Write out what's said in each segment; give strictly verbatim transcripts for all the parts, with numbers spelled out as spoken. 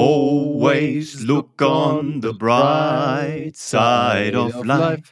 Always look on the bright side of life.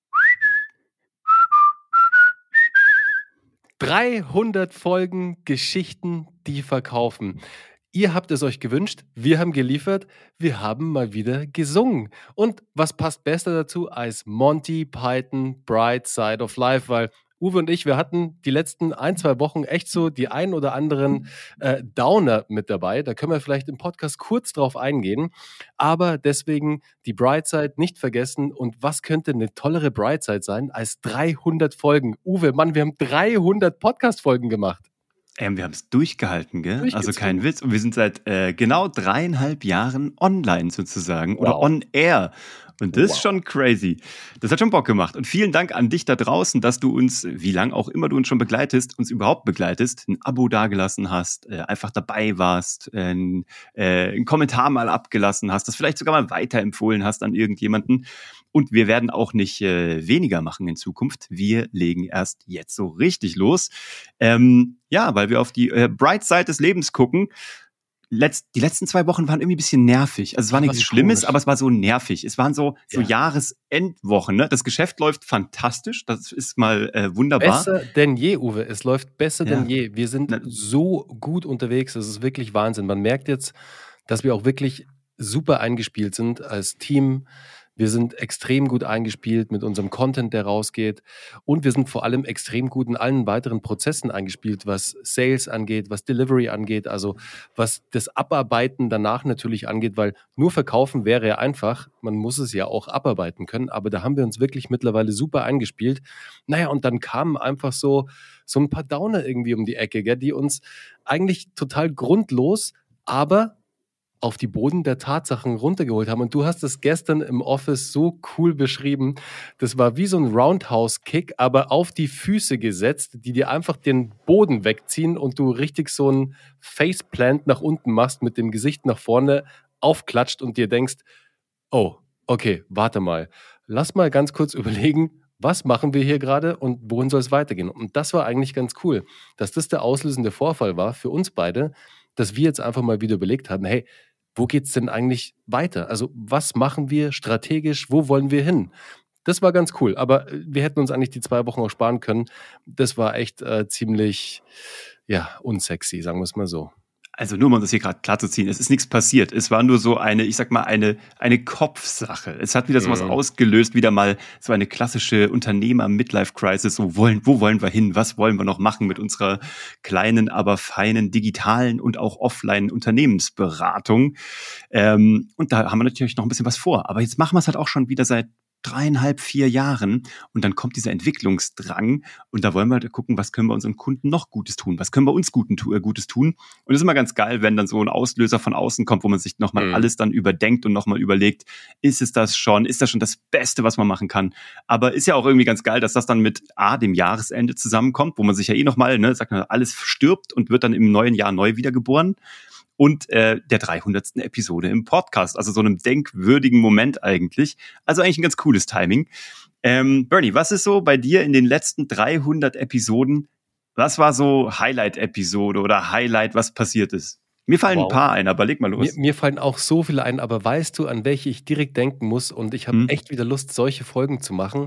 dreihundert Folgen Geschichten, die verkaufen. Ihr habt es euch gewünscht, wir haben geliefert, wir haben mal wieder gesungen. Und was passt besser dazu als Monty Python Bright Side of Life, weil Uwe und ich, wir hatten die letzten ein, zwei Wochen echt so die ein oder anderen äh, Downer mit dabei. Da können wir vielleicht im Podcast kurz drauf eingehen. Aber deswegen die Bright Side nicht vergessen. Und was könnte eine tollere Bright Side sein als dreihundert Folgen? Uwe, Mann, wir haben dreihundert Podcast-Folgen gemacht. Ähm, wir haben es durchgehalten, gell? Also kein Witz. Und wir sind seit äh, genau dreieinhalb Jahren online sozusagen. Wow. Oder on air. Und das wow. ist schon crazy. Das hat schon Bock gemacht. Und vielen Dank an dich da draußen, dass du uns, wie lang auch immer du uns schon begleitest, uns überhaupt begleitest, ein Abo dagelassen hast, äh, einfach dabei warst, äh, ein, äh, einen Kommentar mal abgelassen hast, das vielleicht sogar mal weiterempfohlen hast an irgendjemanden. Und wir werden auch nicht äh, weniger machen in Zukunft. Wir legen erst jetzt so richtig los. Ähm, ja, weil wir auf die äh, Bright Side des Lebens gucken. Letzt, die letzten zwei Wochen waren irgendwie ein bisschen nervig. Also es war nichts Schlimmes, komisch. Aber es war so nervig. Es waren so, so ja. Jahresendwochen. Ne? Das Geschäft läuft fantastisch. Das ist mal äh, wunderbar. Besser denn je, Uwe. Es läuft besser ja. denn je. Wir sind Na, so gut unterwegs. Das ist wirklich Wahnsinn. Man merkt jetzt, dass wir auch wirklich super eingespielt sind als Team. Wir sind extrem gut eingespielt mit unserem Content, der rausgeht. Und wir sind vor allem extrem gut in allen weiteren Prozessen eingespielt, was Sales angeht, was Delivery angeht, also was das Abarbeiten danach natürlich angeht, weil nur verkaufen wäre ja einfach, man muss es ja auch abarbeiten können, aber da haben wir uns wirklich mittlerweile super eingespielt. Naja, und dann kamen einfach so, so ein paar Downer irgendwie um die Ecke, gell, die uns eigentlich total grundlos, aber auf die Boden der Tatsachen runtergeholt haben. Und du hast es gestern im Office so cool beschrieben. Das war wie so ein Roundhouse-Kick, aber auf die Füße gesetzt, die dir einfach den Boden wegziehen und du richtig so ein Faceplant nach unten machst, mit dem Gesicht nach vorne aufklatscht und dir denkst, oh, okay, warte mal. Lass mal ganz kurz überlegen, was machen wir hier gerade und wohin soll es weitergehen? Und das war eigentlich ganz cool, dass das der auslösende Vorfall war für uns beide, dass wir jetzt einfach mal wieder überlegt haben, hey, wo geht's denn eigentlich weiter? Also was machen wir strategisch? Wo wollen wir hin? Das war ganz cool, aber wir hätten uns eigentlich die zwei Wochen auch sparen können. Das war echt äh, ziemlich, ja, unsexy, sagen wir es mal so. Also nur, um das hier gerade klar zu ziehen, es ist nichts passiert. Es war nur so eine, ich sag mal, eine eine Kopfsache. Es hat wieder so was mhm. ausgelöst, wieder mal so eine klassische Unternehmer-Midlife-Crisis. So wollen, wo wollen wir hin? Was wollen wir noch machen mit unserer kleinen, aber feinen digitalen und auch offline Unternehmensberatung? Ähm, und da haben wir natürlich noch ein bisschen was vor. Aber jetzt machen wir es halt auch schon wieder seit dreieinhalb, vier Jahren und dann kommt dieser Entwicklungsdrang und da wollen wir halt gucken, was können wir unseren Kunden noch Gutes tun, was können wir uns Guten, äh, Gutes tun und es ist immer ganz geil, wenn dann so ein Auslöser von außen kommt, wo man sich nochmal mhm. alles dann überdenkt und nochmal überlegt, ist es das schon, ist das schon das Beste, was man machen kann, aber ist ja auch irgendwie ganz geil, dass das dann mit A, dem Jahresende zusammenkommt, wo man sich ja eh nochmal, ne, sagt man, alles stirbt und wird dann im neuen Jahr neu wiedergeboren. Und äh, der dreihundertsten Episode im Podcast. Also so einem denkwürdigen Moment eigentlich. Also eigentlich ein ganz cooles Timing. Ähm, Bernie, was ist so bei dir in den letzten dreihundert Episoden? Was war so Highlight-Episode oder Highlight, was passiert ist? Mir fallen wow. ein paar ein, aber leg mal los. Mir, mir fallen auch so viele ein, aber weißt du, an welche ich direkt denken muss? Und ich habe hm. echt wieder Lust, solche Folgen zu machen.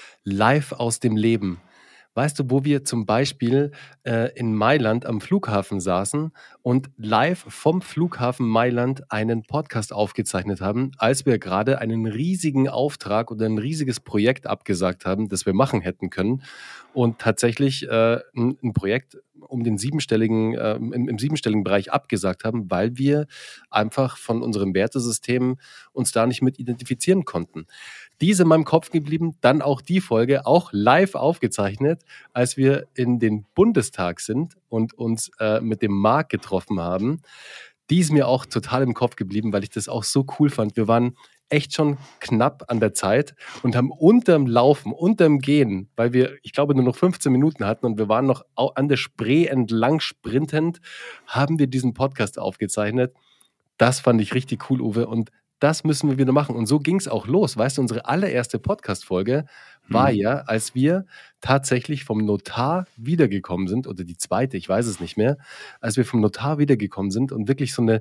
Live aus dem Leben. Weißt du, wo wir zum Beispiel äh, in Mailand am Flughafen saßen und live vom Flughafen Mailand einen Podcast aufgezeichnet haben, als wir gerade einen riesigen Auftrag oder ein riesiges Projekt abgesagt haben, das wir machen hätten können und tatsächlich äh, ein, ein Projekt um den siebenstelligen, äh, im, im siebenstelligen Bereich abgesagt haben, weil wir einfach von unserem Wertesystem uns da nicht mit identifizieren konnten. Diese in meinem Kopf geblieben, dann auch die Folge, auch live aufgezeichnet, als wir in den Bundestag sind und uns äh, mit dem Marc getroffen haben. Die ist mir auch total im Kopf geblieben, weil ich das auch so cool fand. Wir waren echt schon knapp an der Zeit und haben unterm Laufen, unterm Gehen, weil wir, ich glaube, nur noch fünfzehn Minuten hatten und wir waren noch an der Spree entlang sprintend, haben wir diesen Podcast aufgezeichnet. Das fand ich richtig cool, Uwe. Und das müssen wir wieder machen. Und so ging es auch los. Weißt du, unsere allererste Podcast-Folge war hm. ja, als wir tatsächlich vom Notar wiedergekommen sind, oder die zweite, ich weiß es nicht mehr, als wir vom Notar wiedergekommen sind und wirklich so eine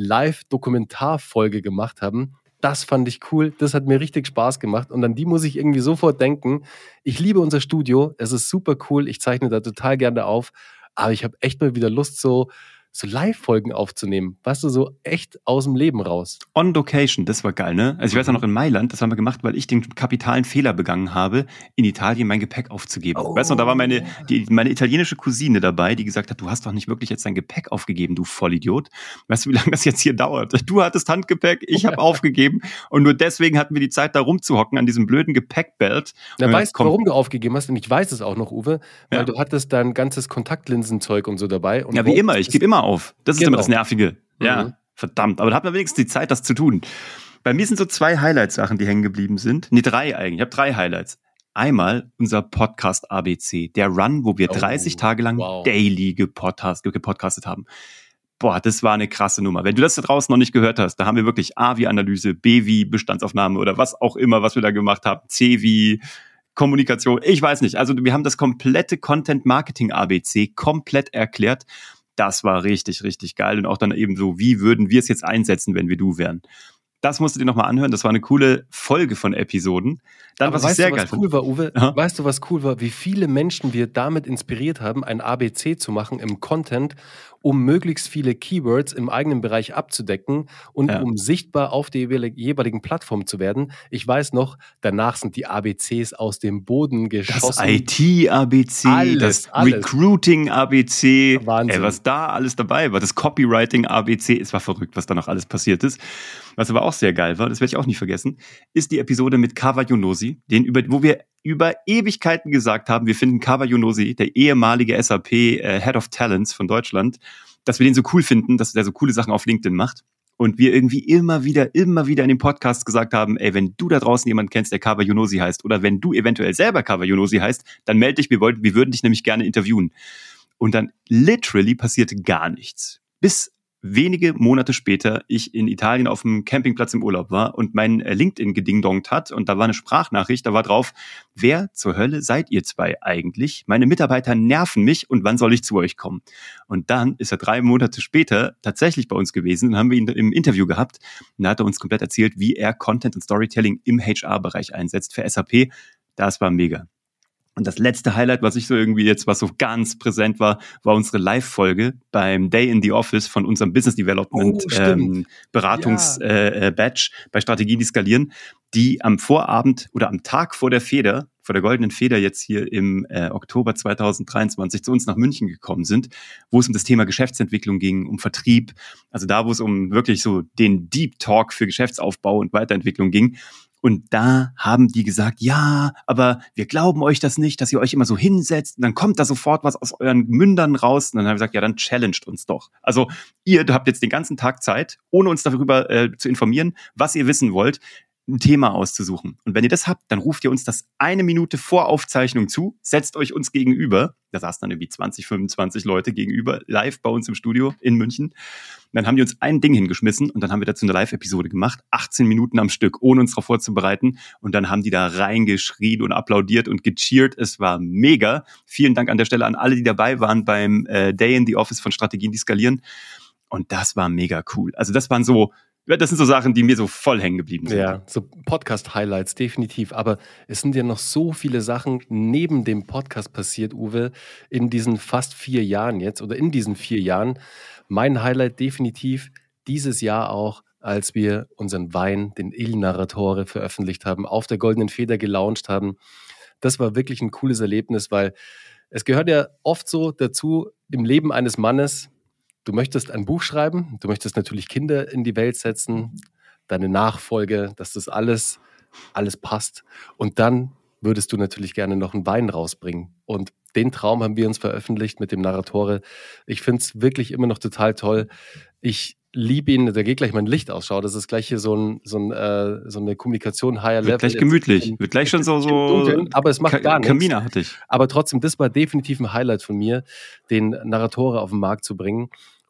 Live-Dokumentarfolge gemacht haben. Das fand ich cool, das hat mir richtig Spaß gemacht und an die muss ich irgendwie sofort denken. Ich liebe unser Studio, es ist super cool, ich zeichne da total gerne auf, aber ich habe echt mal wieder Lust, so so Live-Folgen aufzunehmen. Weißt du, so echt aus dem Leben raus. On Location, das war geil, ne? Also ich weiß ja noch in Mailand, das haben wir gemacht, weil ich den kapitalen Fehler begangen habe, in Italien mein Gepäck aufzugeben. Oh. Weißt du, da war meine, die, meine italienische Cousine dabei, die gesagt hat, du hast doch nicht wirklich jetzt dein Gepäck aufgegeben, du Vollidiot. Weißt du, wie lange das jetzt hier dauert? Du hattest Handgepäck, ich habe aufgegeben und nur deswegen hatten wir die Zeit, da rumzuhocken an diesem blöden Gepäckbelt. Na, weißt du, warum du aufgegeben hast? Und ich weiß es auch noch, Uwe, weil ja. du hattest dein ganzes Kontaktlinsenzeug und so dabei. Und ja, wie immer, ich gebe immer auf. Das ist genau. immer das Nervige. Ja, mhm. verdammt. Aber da hat man wenigstens die Zeit, das zu tun. Bei mir sind so zwei Highlight-Sachen, die hängen geblieben sind. Nee, drei eigentlich. Ich habe drei Highlights. Einmal unser Podcast A B C. Der Run, wo wir oh, dreißig Tage lang wow. daily gepodcast, gepodcastet haben. Boah, das war eine krasse Nummer. Wenn du das da draußen noch nicht gehört hast, da haben wir wirklich A wie Analyse, B wie Bestandsaufnahme oder was auch immer, was wir da gemacht haben. C wie Kommunikation. Ich weiß nicht. Also wir haben das komplette Content-Marketing-A B C komplett erklärt. Das war richtig, richtig geil. Und auch dann eben so, wie würden wir es jetzt einsetzen, wenn wir du wären. Das musst du dir nochmal anhören. Das war eine coole Folge von Episoden. Dann, aber was weißt ich sehr du, was geil cool fand. war, Uwe? Ja? Weißt du, was cool war? Wie viele Menschen wir damit inspiriert haben, ein A B C zu machen im Content, um möglichst viele Keywords im eigenen Bereich abzudecken und ja. um sichtbar auf der jeweiligen Plattform zu werden. Ich weiß noch, danach sind die A B Cs aus dem Boden geschossen. Das I T-A B C, alles, das Recruiting-A B C, Wahnsinn. Ey, was da alles dabei war. Das Copywriting-A B C, es war verrückt, was da noch alles passiert ist. Was aber auch sehr geil war, das werde ich auch nicht vergessen, ist die Episode mit Kawa Younosi, den über, wo wir über Ewigkeiten gesagt haben, wir finden Kawa Younosi, der ehemalige S A P äh, Head of Talents von Deutschland, dass wir den so cool finden, dass der so coole Sachen auf LinkedIn macht. Und wir irgendwie immer wieder, immer wieder in dem Podcast gesagt haben, ey, wenn du da draußen jemanden kennst, der Kawa Younosi heißt, oder wenn du eventuell selber Kawa Younosi heißt, dann melde dich, wir wollten, wir würden dich nämlich gerne interviewen. Und dann literally passierte gar nichts. Bis wenige Monate später ich in Italien auf dem Campingplatz im Urlaub war und mein LinkedIn gedingdongt hat und da war eine Sprachnachricht, da war drauf, wer zur Hölle seid ihr zwei eigentlich? Meine Mitarbeiter nerven mich und wann soll ich zu euch kommen? Und dann ist er drei Monate später tatsächlich bei uns gewesen und haben wir ihn im Interview gehabt und da hat er uns komplett erzählt, wie er Content und Storytelling im H R-Bereich einsetzt für S A P. Das war mega. Und das letzte Highlight, was ich so irgendwie jetzt, was so ganz präsent war, war unsere Live-Folge beim Day in the Office von unserem Business Development oh, ähm, Beratungs-Batch ja. äh, Batch bei Strategien, die skalieren, die am Vorabend oder am Tag vor der Feder, vor der goldenen Feder jetzt hier im äh, Oktober zweitausenddreiundzwanzig zu uns nach München gekommen sind, wo es um das Thema Geschäftsentwicklung ging, um Vertrieb, also da, wo es um wirklich so den Deep Talk für Geschäftsaufbau und Weiterentwicklung ging. Und da haben die gesagt, ja, aber wir glauben euch das nicht, dass ihr euch immer so hinsetzt und dann kommt da sofort was aus euren Mündern raus. Und dann haben wir gesagt, ja, dann challenged uns doch. Also ihr habt jetzt den ganzen Tag Zeit, ohne uns darüber äh, zu informieren, was ihr wissen wollt, ein Thema auszusuchen. Und wenn ihr das habt, dann ruft ihr uns das eine Minute vor Aufzeichnung zu, setzt euch uns gegenüber. Da saßen dann irgendwie zwanzig, fünfundzwanzig Leute gegenüber, live bei uns im Studio in München. Und dann haben die uns ein Ding hingeschmissen und dann haben wir dazu eine Live-Episode gemacht, achtzehn Minuten am Stück, ohne uns darauf vorzubereiten. Und dann haben die da reingeschrien und applaudiert und gecheert. Es war mega. Vielen Dank an der Stelle an alle, die dabei waren beim äh, Day in the Office von Strategien, die skalieren. Und das war mega cool. Also das waren so Das sind so Sachen, die mir so voll hängen geblieben sind. Ja, so Podcast-Highlights, definitiv. Aber es sind ja noch so viele Sachen neben dem Podcast passiert, Uwe, in diesen fast vier Jahren jetzt oder in diesen vier Jahren. Mein Highlight definitiv dieses Jahr auch, als wir unseren Wein, den Il Narratore, veröffentlicht haben, auf der Goldenen Feder gelauncht haben. Das war wirklich ein cooles Erlebnis, weil es gehört ja oft so dazu im Leben eines Mannes, du möchtest ein Buch schreiben, du möchtest natürlich Kinder in die Welt setzen, deine Nachfolge, dass das alles, alles passt. Und dann würdest du natürlich gerne noch einen Wein rausbringen. Und den Traum haben wir uns veröffentlicht mit dem Narratore. Ich finde es wirklich immer noch total toll. Ich liebe ihn, da geht gleich mein Licht aus. Schau, das ist gleich hier so, ein, so, ein, äh, so eine Kommunikation higher Level. Wird gleich gemütlich, in, wird gleich schon so, so dunkel, aber es macht Ka- gar nichts. Kaminartig. Aber trotzdem, das war definitiv ein Highlight von mir, den Narratore auf den Markt zu bringen.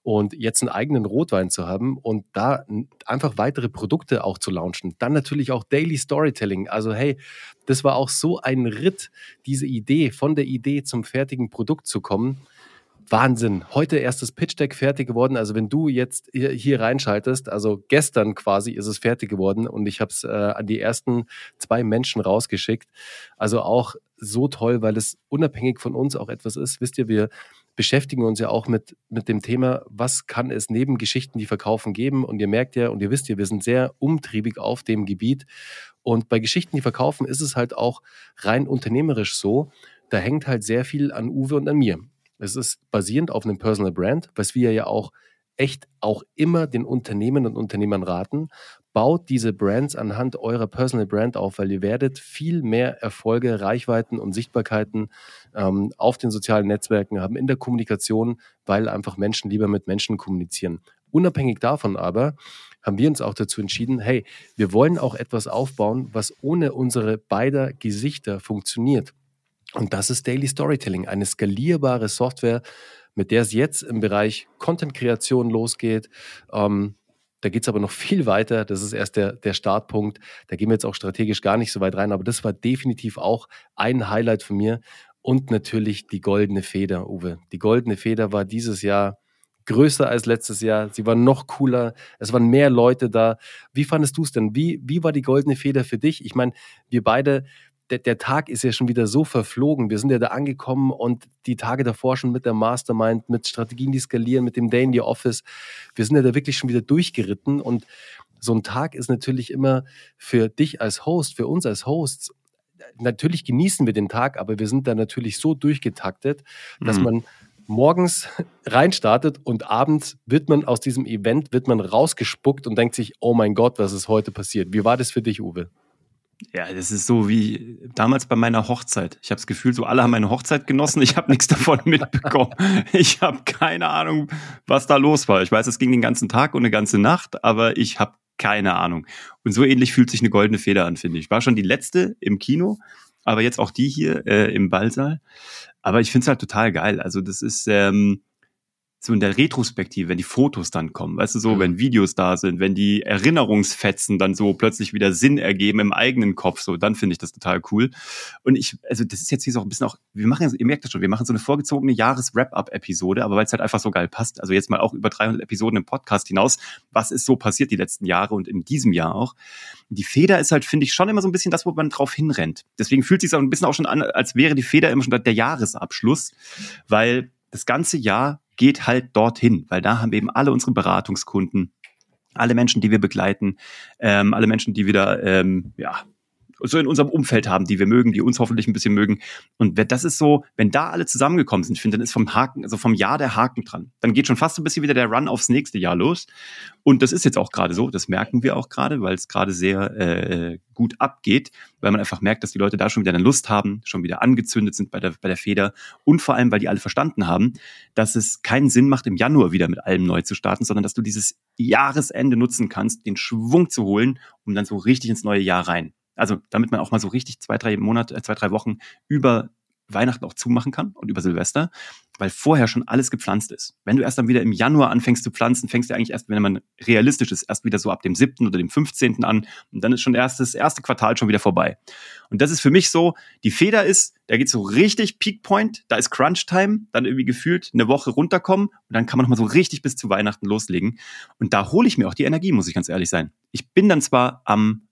Und jetzt einen eigenen Rotwein zu haben und da einfach weitere Produkte auch zu launchen. Dann natürlich auch Daily Storytelling. Also hey, das war auch so ein Ritt, diese Idee, von der Idee zum fertigen Produkt zu kommen. Wahnsinn. Heute erst das Pitch Deck fertig geworden. Also wenn du jetzt hier, hier reinschaltest, also gestern quasi ist es fertig geworden und ich habe es äh, an die ersten zwei Menschen rausgeschickt. Also auch so toll, weil es unabhängig von uns auch etwas ist. Wisst ihr, wir beschäftigen uns ja auch mit, mit dem Thema, was kann es neben Geschichten, die verkaufen, geben? Und ihr merkt ja und ihr wisst ja, wir sind sehr umtriebig auf dem Gebiet. Und bei Geschichten, die verkaufen, ist es halt auch rein unternehmerisch so. Da hängt halt sehr viel an Uwe und an mir. Es ist basierend auf einem Personal Brand, was wir ja auch echt auch immer den Unternehmen und Unternehmern raten. Baut diese Brands anhand eurer Personal Brand auf, weil ihr werdet viel mehr Erfolge, Reichweiten und Sichtbarkeiten ähm, auf den sozialen Netzwerken haben, in der Kommunikation, weil einfach Menschen lieber mit Menschen kommunizieren. Unabhängig davon aber haben wir uns auch dazu entschieden, hey, wir wollen auch etwas aufbauen, was ohne unsere beider Gesichter funktioniert. Und das ist Daily Storytelling, eine skalierbare Software, mit der es jetzt im Bereich Content-Kreation losgeht. Ähm, da geht es aber noch viel weiter. Das ist erst der, der Startpunkt. Da gehen wir jetzt auch strategisch gar nicht so weit rein. Aber das war definitiv auch ein Highlight von mir. Und natürlich die Goldene Feder, Uwe. Die Goldene Feder war dieses Jahr größer als letztes Jahr. Sie war noch cooler. Es waren mehr Leute da. Wie fandest du es denn? Wie, wie war die Goldene Feder für dich? Ich meine, wir beide... Der, der Tag ist ja schon wieder so verflogen. Wir sind ja da angekommen und die Tage davor schon mit der Mastermind, mit Strategien, die skalieren, mit dem Day in the Office. Wir sind ja da wirklich schon wieder durchgeritten und so ein Tag ist natürlich immer für dich als Host, für uns als Hosts, natürlich genießen wir den Tag, aber wir sind da natürlich so durchgetaktet, dass mhm. man morgens reinstartet und abends wird man aus diesem Event, wird man rausgespuckt und denkt sich, oh mein Gott, was ist heute passiert? Wie war das für dich, Uwe? Ja, das ist so wie damals bei meiner Hochzeit. Ich habe das Gefühl, so alle haben meine Hochzeit genossen. Ich habe nichts davon mitbekommen. Ich habe keine Ahnung, was da los war. Ich weiß, es ging den ganzen Tag und eine ganze Nacht, aber ich habe keine Ahnung. Und so ähnlich fühlt sich eine Goldene Feder an, finde ich. War schon die letzte im Kino, aber jetzt auch die hier äh, im Ballsaal. Aber ich finde es halt total geil. Also das ist... Ähm, so in der Retrospektive, wenn die Fotos dann kommen, weißt du, so, mhm. wenn Videos da sind, wenn die Erinnerungsfetzen dann so plötzlich wieder Sinn ergeben im eigenen Kopf, so, dann finde ich das total cool. Und ich, also das ist jetzt hier so ein bisschen auch, wir machen, ihr merkt das schon, wir machen so eine vorgezogene Jahres-Wrap-Up-Episode, aber weil es halt einfach so geil passt, also jetzt mal auch über dreihundert Episoden im Podcast hinaus, was ist so passiert die letzten Jahre und in diesem Jahr auch. Die Feder ist halt, finde ich, schon immer so ein bisschen das, wo man drauf hinrennt. Deswegen fühlt es sich auch ein bisschen auch schon an, als wäre die Feder immer schon der Jahresabschluss, weil das ganze Jahr geht halt dorthin, weil da haben wir eben alle unsere Beratungskunden, alle Menschen, die wir begleiten, ähm, alle Menschen, die wieder ähm, ja so in unserem Umfeld haben, die wir mögen, die uns hoffentlich ein bisschen mögen. Und das ist so, wenn da alle zusammengekommen sind, ich finde, dann ist vom Haken, also vom Jahr der Haken dran. Dann geht schon fast ein bisschen wieder der Run aufs nächste Jahr los. Und das ist jetzt auch gerade so, das merken wir auch gerade, weil es gerade sehr äh, gut abgeht, weil man einfach merkt, dass die Leute da schon wieder eine Lust haben, schon wieder angezündet sind bei der, bei der Feder und vor allem, weil die alle verstanden haben, dass es keinen Sinn macht, im Januar wieder mit allem neu zu starten, sondern dass du dieses Jahresende nutzen kannst, den Schwung zu holen, um dann so richtig ins neue Jahr rein. Also damit man auch mal so richtig zwei, drei Monate, zwei, drei Wochen über Weihnachten auch zumachen kann und über Silvester, weil vorher schon alles gepflanzt ist. Wenn du erst dann wieder im Januar anfängst zu pflanzen, fängst du eigentlich erst, wenn man realistisch ist, erst wieder so ab dem siebten oder dem fünfzehnten an und dann ist schon erst das erste Quartal schon wieder vorbei. Und das ist für mich so, die Feder ist, da geht so richtig Peak Point, da ist Crunch Time, dann irgendwie gefühlt eine Woche runterkommen und dann kann man nochmal so richtig bis zu Weihnachten loslegen. Und da hole ich mir auch die Energie, muss ich ganz ehrlich sein. Ich bin dann zwar am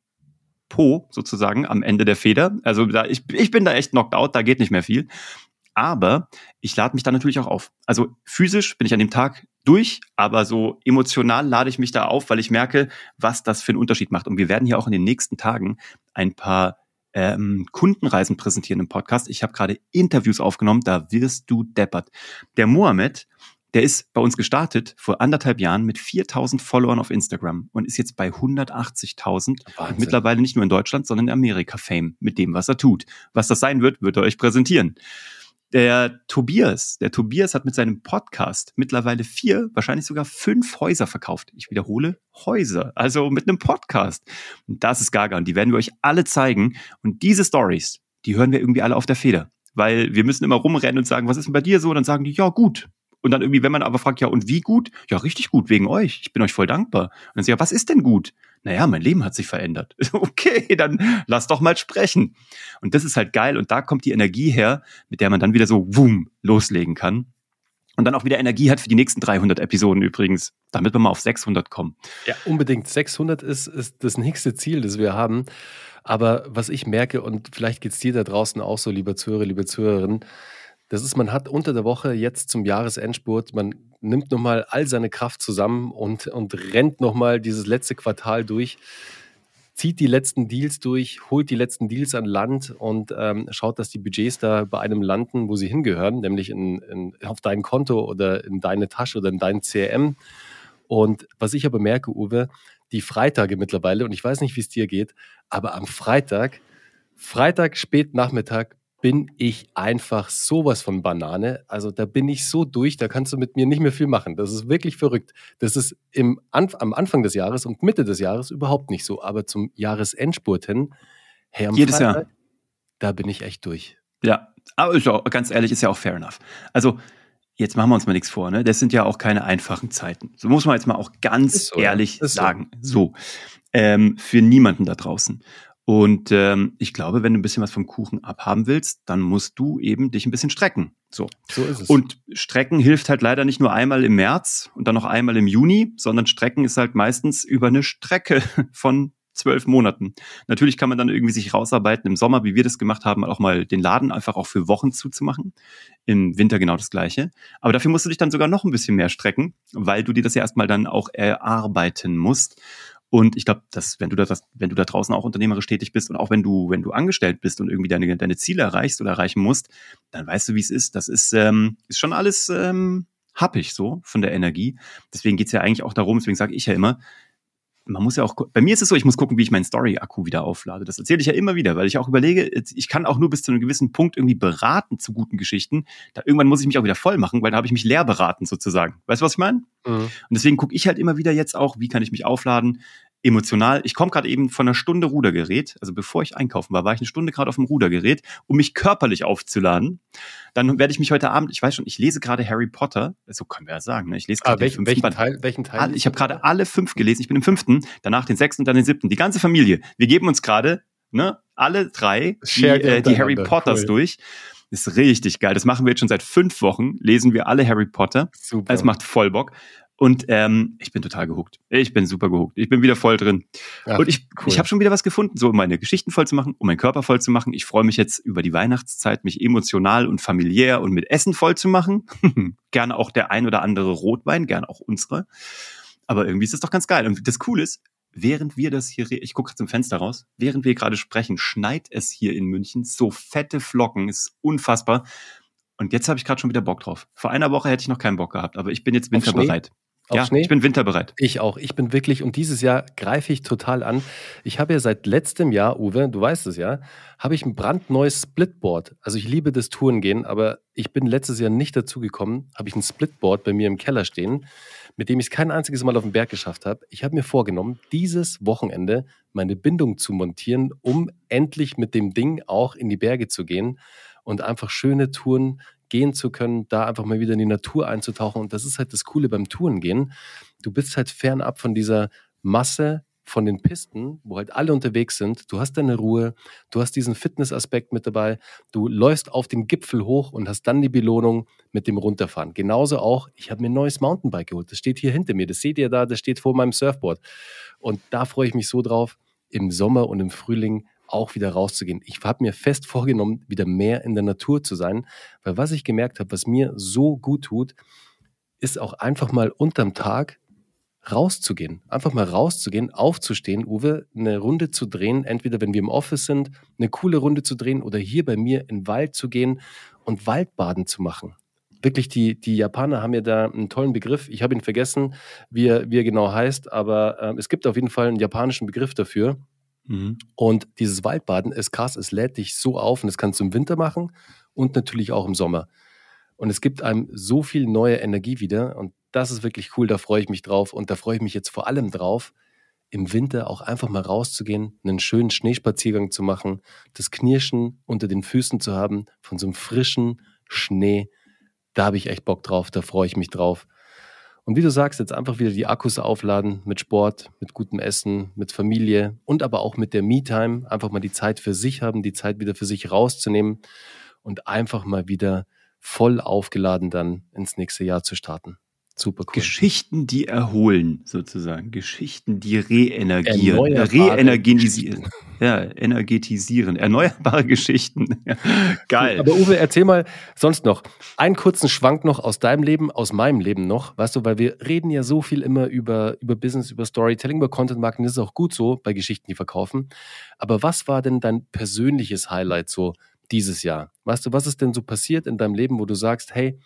Po sozusagen am Ende der Feder. Also da, ich, ich bin da echt knocked out, da geht nicht mehr viel. Aber ich lade mich da natürlich auch auf. Also physisch bin ich an dem Tag durch, aber so emotional lade ich mich da auf, weil ich merke, was das für einen Unterschied macht. Und wir werden hier auch in den nächsten Tagen ein paar ähm, Kundenreisen präsentieren im Podcast. Ich habe gerade Interviews aufgenommen, da wirst du deppert. Der Mohammed, der ist bei uns gestartet vor anderthalb Jahren mit viertausend Followern auf Instagram und ist jetzt bei hundertachtzigtausend und mittlerweile nicht nur in Deutschland, sondern in Amerika Fame mit dem, was er tut. Was das sein wird, wird er euch präsentieren. Der Tobias, der Tobias hat mit seinem Podcast mittlerweile vier, wahrscheinlich sogar fünf Häuser verkauft. Ich wiederhole, Häuser, also mit einem Podcast. Und das ist gaga und die werden wir euch alle zeigen. Und diese Stories, die hören wir irgendwie alle auf der Feder, weil wir müssen immer rumrennen und sagen, was ist denn bei dir so? Und dann sagen die, ja gut. Und dann irgendwie, wenn man aber fragt, ja, und wie gut? Ja, richtig gut, wegen euch. Ich bin euch voll dankbar. Und dann sagt ja, was ist denn gut? Naja, mein Leben hat sich verändert. Okay, dann lass doch mal sprechen. Und das ist halt geil. Und da kommt die Energie her, mit der man dann wieder so, wumm, loslegen kann. Und dann auch wieder Energie hat für die nächsten dreihundert Episoden übrigens, damit wir mal auf sechshundert kommen. Ja, unbedingt. sechshundert ist, ist das nächste Ziel, das wir haben. Aber was ich merke, und vielleicht geht es dir da draußen auch so, lieber Zuhörer, liebe Zuhörerin, das ist, man hat unter der Woche jetzt zum Jahresendspurt, man nimmt nochmal all seine Kraft zusammen und, und rennt nochmal dieses letzte Quartal durch, zieht die letzten Deals durch, holt die letzten Deals an Land und ähm, schaut, dass die Budgets da bei einem landen, wo sie hingehören, nämlich in, in, auf dein Konto oder in deine Tasche oder in dein C R M. Und was ich aber merke, Uwe, die Freitage mittlerweile, und ich weiß nicht, wie es dir geht, aber am Freitag, Freitag spät Nachmittag, bin ich einfach sowas von Banane. Also da bin ich so durch, da kannst du mit mir nicht mehr viel machen. Das ist wirklich verrückt. Das ist im Anf- am Anfang des Jahres und Mitte des Jahres überhaupt nicht so. Aber zum Jahresendspurt hin, hey, am Jedes Freitag, Jahr. Da bin ich echt durch. Ja, aber ist auch, ganz ehrlich, ist ja auch fair enough. Also jetzt machen wir uns mal nichts vor, ne? Das sind ja auch keine einfachen Zeiten. So muss man jetzt mal auch ganz so, ehrlich ja. sagen. So, ähm, für niemanden da draußen. Und ähm, ich glaube, wenn du ein bisschen was vom Kuchen abhaben willst, dann musst du eben dich ein bisschen strecken. So, so ist es. Und strecken hilft halt leider nicht nur einmal im März und dann noch einmal im Juni, sondern strecken ist halt meistens über eine Strecke von zwölf Monaten. Natürlich kann man dann irgendwie sich rausarbeiten im Sommer, wie wir das gemacht haben, auch mal den Laden einfach auch für Wochen zuzumachen. Im Winter genau das Gleiche. Aber dafür musst du dich dann sogar noch ein bisschen mehr strecken, weil du dir das ja erstmal dann auch erarbeiten musst. Und ich glaube, dass wenn du da, das, wenn du da draußen auch unternehmerisch tätig bist und auch wenn du, wenn du angestellt bist und irgendwie deine, deine Ziele erreichst oder erreichen musst, dann weißt du, wie es ist. Das ist, ähm, ist schon alles ähm, happig so von der Energie. Deswegen geht's ja eigentlich auch darum, deswegen sage ich ja immer, man muss ja auch, bei mir ist es so, ich muss gucken, wie ich meinen Story-Akku wieder auflade. Das erzähle ich ja immer wieder, weil ich auch überlege, ich kann auch nur bis zu einem gewissen Punkt irgendwie beraten zu guten Geschichten. Da irgendwann muss ich mich auch wieder voll machen, weil da habe ich mich leer beraten sozusagen. Weißt du, was ich meine? Mhm. Und deswegen gucke ich halt immer wieder jetzt auch, wie kann ich mich aufladen, emotional. Ich komme gerade eben von einer Stunde Rudergerät, also bevor ich einkaufen war, war ich eine Stunde gerade auf dem Rudergerät, um mich körperlich aufzuladen. Dann werde ich mich heute Abend, ich weiß schon, ich lese gerade Harry Potter, so können wir ja sagen, ne? Ich lese gerade ah, welchen, welchen Teil, welchen Teil? Alle, ich habe gerade alle fünf gelesen, ich bin im fünften, danach den sechsten und dann den siebten. Die ganze Familie. Wir geben uns gerade, ne, alle drei die, äh, die Harry Potters cool. durch. Das ist richtig geil. Das machen wir jetzt schon seit fünf Wochen, lesen wir alle Harry Potter. Super. Es macht voll Bock. Und ähm, ich bin total gehuckt. Ich bin super gehuckt. Ich bin wieder voll drin. Ach, und ich, cool. ich habe schon wieder was gefunden, so um meine Geschichten voll zu machen, um meinen Körper voll zu machen. Ich freue mich jetzt über die Weihnachtszeit, mich emotional und familiär und mit Essen voll zu machen. Gerne auch der ein oder andere Rotwein, gerne auch unsere. Aber irgendwie ist das doch ganz geil. Und das Coole ist, während wir das hier, ich gucke gerade zum Fenster raus, während wir gerade sprechen, schneit es hier in München. So fette Flocken, ist unfassbar. Und jetzt habe ich gerade schon wieder Bock drauf. Vor einer Woche hätte ich noch keinen Bock gehabt, aber ich bin jetzt winterbereit. Auf ja, Schnee? Ich bin winterbereit. Ich auch. Ich bin wirklich, und dieses Jahr greife ich total an. Ich habe ja seit letztem Jahr, Uwe, du weißt es ja, habe ich ein brandneues Splitboard. Also ich liebe das Tourengehen, aber ich bin letztes Jahr nicht dazu gekommen, habe ich ein Splitboard bei mir im Keller stehen, mit dem ich es kein einziges Mal auf den Berg geschafft habe. Ich habe mir vorgenommen, dieses Wochenende meine Bindung zu montieren, um endlich mit dem Ding auch in die Berge zu gehen und einfach schöne Touren gehen zu können, da einfach mal wieder in die Natur einzutauchen. Und das ist halt das Coole beim Tourengehen. Du bist halt fernab von dieser Masse von den Pisten, wo halt alle unterwegs sind. Du hast deine Ruhe, du hast diesen Fitnessaspekt mit dabei, du läufst auf den Gipfel hoch und hast dann die Belohnung mit dem Runterfahren. Genauso auch, ich habe mir ein neues Mountainbike geholt. Das steht hier hinter mir, das seht ihr da, das steht vor meinem Surfboard. Und da freue ich mich so drauf, im Sommer und im Frühling auch wieder rauszugehen. Ich habe mir fest vorgenommen, wieder mehr in der Natur zu sein, weil was ich gemerkt habe, was mir so gut tut, ist auch einfach mal unterm Tag rauszugehen. Einfach mal rauszugehen, aufzustehen, Uwe, eine Runde zu drehen, entweder wenn wir im Office sind, eine coole Runde zu drehen oder hier bei mir in den Wald zu gehen und Waldbaden zu machen. Wirklich, die, die Japaner haben ja da einen tollen Begriff. Ich habe ihn vergessen, wie er, wie er genau heißt, aber äh, es gibt auf jeden Fall einen japanischen Begriff dafür. Mhm. Und dieses Waldbaden ist krass, es lädt dich so auf und das kannst du im Winter machen und natürlich auch im Sommer. Und es gibt einem so viel neue Energie wieder und das ist wirklich cool, da freue ich mich drauf und da freue ich mich jetzt vor allem drauf, im Winter auch einfach mal rauszugehen, einen schönen Schneespaziergang zu machen, das Knirschen unter den Füßen zu haben von so einem frischen Schnee. da habe ich echt Bock drauf, da freue ich mich drauf. Und wie du sagst, jetzt einfach wieder die Akkus aufladen mit Sport, mit gutem Essen, mit Familie und aber auch mit der Me-Time. Einfach mal die Zeit für sich haben, die Zeit wieder für sich rauszunehmen und einfach mal wieder voll aufgeladen dann ins nächste Jahr zu starten. Super cool. Geschichten, die erholen, sozusagen. Geschichten, die reenergieren. Reenergisieren. Ja, energetisieren. Erneuerbare Geschichten. Geil. Aber Uwe, erzähl mal sonst noch einen kurzen Schwank noch aus deinem Leben, aus meinem Leben noch. Weißt du, weil wir reden ja so viel immer über, über Business, über Storytelling, über Content Marketing. Das ist auch gut so bei Geschichten, die verkaufen. Aber was war denn dein persönliches Highlight so dieses Jahr? Weißt du, was ist denn so passiert in deinem Leben, wo du sagst, hey,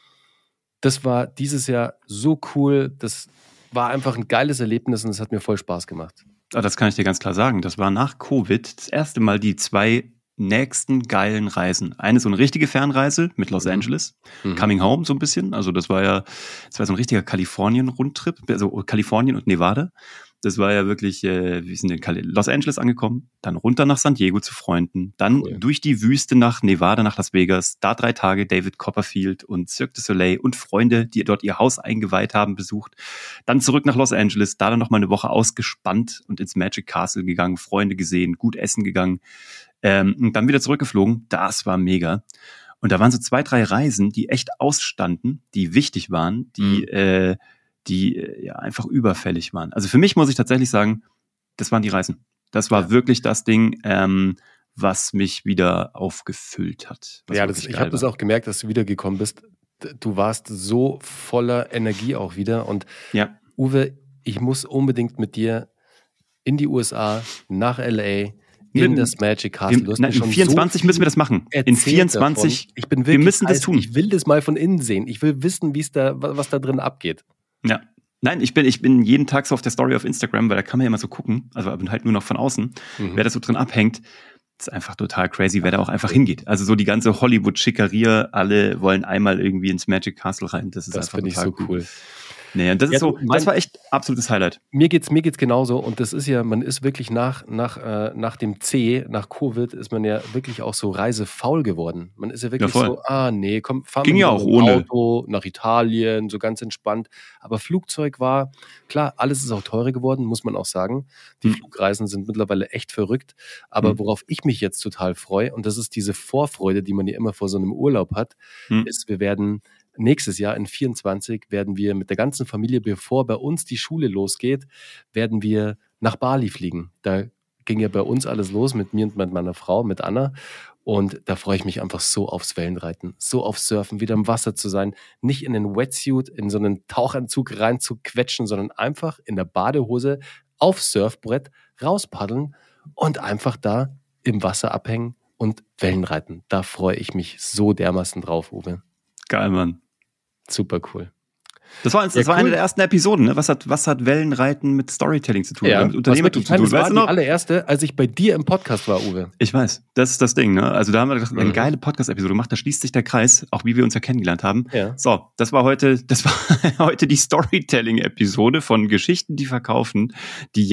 das war dieses Jahr so cool, das war einfach ein geiles Erlebnis und es hat mir voll Spaß gemacht. Ah, das kann ich dir ganz klar sagen. Das war nach Covid das erste Mal die zwei nächsten geilen Reisen. Eine so eine richtige Fernreise mit Los Angeles, mhm. Coming Home so ein bisschen. Also das war ja, das war so ein richtiger Kalifornien-Rundtrip, also Kalifornien und Nevada. Das war ja wirklich, äh, wir sind in Los Angeles angekommen, dann runter nach San Diego zu Freunden, dann cool. durch die Wüste nach Nevada, nach Las Vegas, da drei Tage David Copperfield und Cirque du Soleil und Freunde, die dort ihr Haus eingeweiht haben, besucht. Dann zurück nach Los Angeles, da dann noch mal eine Woche ausgespannt und ins Magic Castle gegangen, Freunde gesehen, gut essen gegangen ähm, und dann wieder zurückgeflogen. Das war mega. Und da waren so zwei, drei Reisen, die echt ausstanden, die wichtig waren, die mhm. äh, die ja einfach überfällig waren. Also für mich muss ich tatsächlich sagen, das waren die Reisen. Das war ja. wirklich das Ding, ähm, was mich wieder aufgefüllt hat. Ja, das, ich habe das auch gemerkt, dass du wiedergekommen bist. Du warst so voller Energie auch wieder. Und ja. Uwe, ich muss unbedingt mit dir in die U S A, nach L A, in mit, das Magic Castle. Wir, nein, in vierundzwanzig so müssen wir das machen. In vierundzwanzig, ich bin wirklich wir müssen heiß, das tun. Ich will das mal von innen sehen. Ich will wissen, wie es da, was da drin abgeht. Ja. Nein, ich bin, ich bin jeden Tag so auf der Story auf Instagram, weil da kann man ja immer so gucken, also aber halt nur noch von außen, mhm. wer da so drin abhängt. Das ist einfach total crazy, wer da auch einfach hingeht. Also so die ganze Hollywood-Schickeria, alle wollen einmal irgendwie ins Magic Castle rein. Das ist das einfach total so cool. cool. Nee, und das ja, ist so, das war echt absolutes Highlight. Mir geht's, mir geht's genauso und das ist ja, man ist wirklich nach, nach, äh, nach dem C, nach Covid, ist man ja wirklich auch so reisefaul geworden. Man ist ja wirklich ja, so, ah nee, komm, fahren wir ja auch ohne Auto nach Italien, so ganz entspannt. Aber Flugzeug war, klar, alles ist auch teurer geworden, muss man auch sagen. Die hm. Flugreisen sind mittlerweile echt verrückt. Aber hm. worauf ich mich jetzt total freue, und das ist diese Vorfreude, die man ja immer vor so einem Urlaub hat, hm. ist, wir werden nächstes Jahr in vierundzwanzig werden wir mit der ganzen Familie, bevor bei uns die Schule losgeht, werden wir nach Bali fliegen. Da ging ja bei uns alles los mit mir und mit meiner Frau, mit Anna. Und da freue ich mich einfach so aufs Wellenreiten, so aufs Surfen, wieder im Wasser zu sein, nicht in den Wetsuit, in so einen Tauchanzug rein zu quetschen, sondern einfach in der Badehose aufs Surfbrett rauspaddeln und einfach da im Wasser abhängen und Wellenreiten. Da freue ich mich so dermaßen drauf, Uwe. Geil, Mann. Super cool. Das war, das ja, war cool. eine der ersten Episoden, ne? Was hat, was hat Wellenreiten mit Storytelling zu tun? Ja, mit Unternehmertum zu tun? Das war die allererste, als ich bei dir im Podcast war, Uwe. Ich weiß, das ist das Ding, ne? Also da haben wir gedacht, eine mhm. geile Podcast-Episode gemacht, da schließt sich der Kreis, auch wie wir uns ja kennengelernt haben. Ja. So, das war heute, das war heute die Storytelling-Episode von Geschichten, die verkaufen, die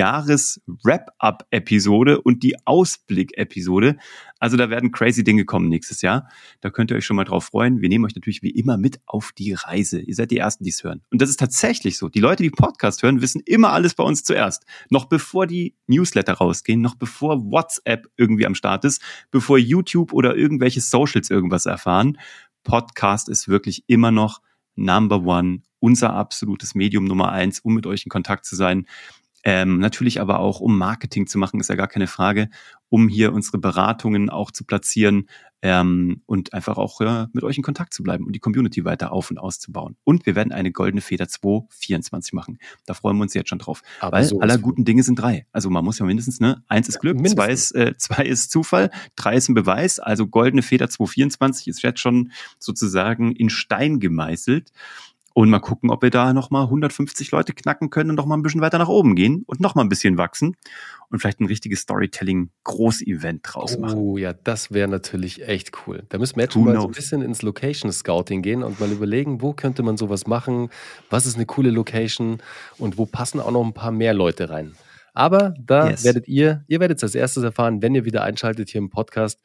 Jahres-Wrap-Up-Episode und die Ausblick-Episode. Also da werden crazy Dinge kommen nächstes Jahr. Da könnt ihr euch schon mal drauf freuen. Wir nehmen euch natürlich wie immer mit auf die Reise. Ihr seid die Ersten, die es hören. Und das ist tatsächlich so. Die Leute, die Podcast hören, wissen immer alles bei uns zuerst. Noch bevor die Newsletter rausgehen, noch bevor WhatsApp irgendwie am Start ist, bevor YouTube oder irgendwelche Socials irgendwas erfahren. Podcast ist wirklich immer noch Number One, unser absolutes Medium Nummer eins, um mit euch in Kontakt zu sein. Ähm, natürlich aber auch, um Marketing zu machen, ist ja gar keine Frage, um hier unsere Beratungen auch zu platzieren ähm, und einfach auch ja, mit euch in Kontakt zu bleiben und die Community weiter auf- und auszubauen. Und wir werden eine Goldene Feder zwanzig vierundzwanzig machen. Da freuen wir uns jetzt schon drauf. Aber weil so aller guten Dinge sind drei. Also man muss ja mindestens, ne, eins ist Glück, ja, zwei ist, äh, zwei ist Zufall, drei ist ein Beweis. Also Goldene Feder zwanzig vierundzwanzig ist jetzt schon sozusagen in Stein gemeißelt. Und mal gucken, ob wir da nochmal hundertfünfzig Leute knacken können und nochmal ein bisschen weiter nach oben gehen und nochmal ein bisschen wachsen und vielleicht ein richtiges Storytelling-Groß-Event draus machen. Oh ja, das wäre natürlich echt cool. Da müssen wir jetzt schon mal so ein bisschen ins Location-Scouting gehen und mal überlegen, wo könnte man sowas machen, was ist eine coole Location und wo passen auch noch ein paar mehr Leute rein. Aber da yes. werdet ihr, ihr werdet es als erstes erfahren, wenn ihr wieder einschaltet hier im Podcast.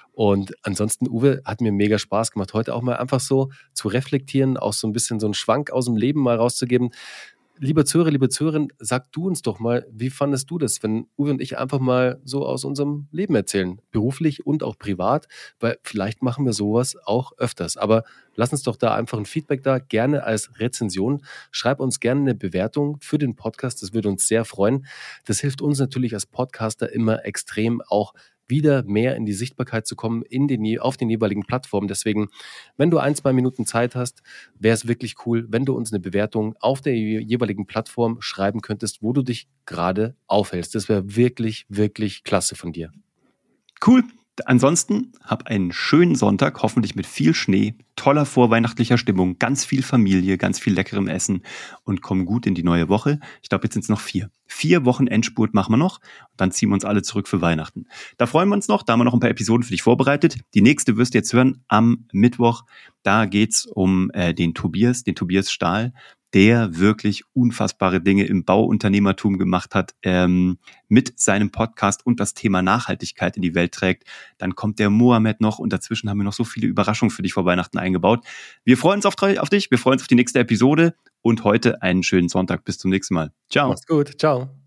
Und ansonsten, Uwe, hat mir mega Spaß gemacht, heute auch mal einfach so zu reflektieren, auch so ein bisschen so einen Schwank aus dem Leben mal rauszugeben. Lieber Zuhörer, liebe Zuhörerin, sag du uns doch mal, wie fandest du das, wenn Uwe und ich einfach mal so aus unserem Leben erzählen, beruflich und auch privat, weil vielleicht machen wir sowas auch öfters. Aber lass uns doch da einfach ein Feedback da, gerne als Rezension. Schreib uns gerne eine Bewertung für den Podcast, das würde uns sehr freuen. Das hilft uns natürlich als Podcaster immer extrem auch wieder mehr in die Sichtbarkeit zu kommen in den, auf den jeweiligen Plattformen. Deswegen, wenn du ein, zwei Minuten Zeit hast, wäre es wirklich cool, wenn du uns eine Bewertung auf der jeweiligen Plattform schreiben könntest, wo du dich gerade aufhältst. Das wäre wirklich, wirklich klasse von dir. Cool. Ansonsten hab einen schönen Sonntag, hoffentlich mit viel Schnee, toller vorweihnachtlicher Stimmung, ganz viel Familie, ganz viel leckerem Essen und komm gut in die neue Woche. Ich glaube, jetzt sind es noch vier. Vier Wochen Endspurt machen wir noch und dann ziehen wir uns alle zurück für Weihnachten. Da freuen wir uns noch, da haben wir noch ein paar Episoden für dich vorbereitet. Die nächste wirst du jetzt hören am Mittwoch. Da geht's um äh, den Tobias, den Tobias Stahl, der wirklich unfassbare Dinge im Bauunternehmertum gemacht hat, ähm, mit seinem Podcast und das Thema Nachhaltigkeit in die Welt trägt. Dann kommt der Mohammed noch und dazwischen haben wir noch so viele Überraschungen für dich vor Weihnachten eingebaut. Wir freuen uns auf, auf dich, wir freuen uns auf die nächste Episode und heute einen schönen Sonntag. Bis zum nächsten Mal. Ciao. Mach's gut. Ciao.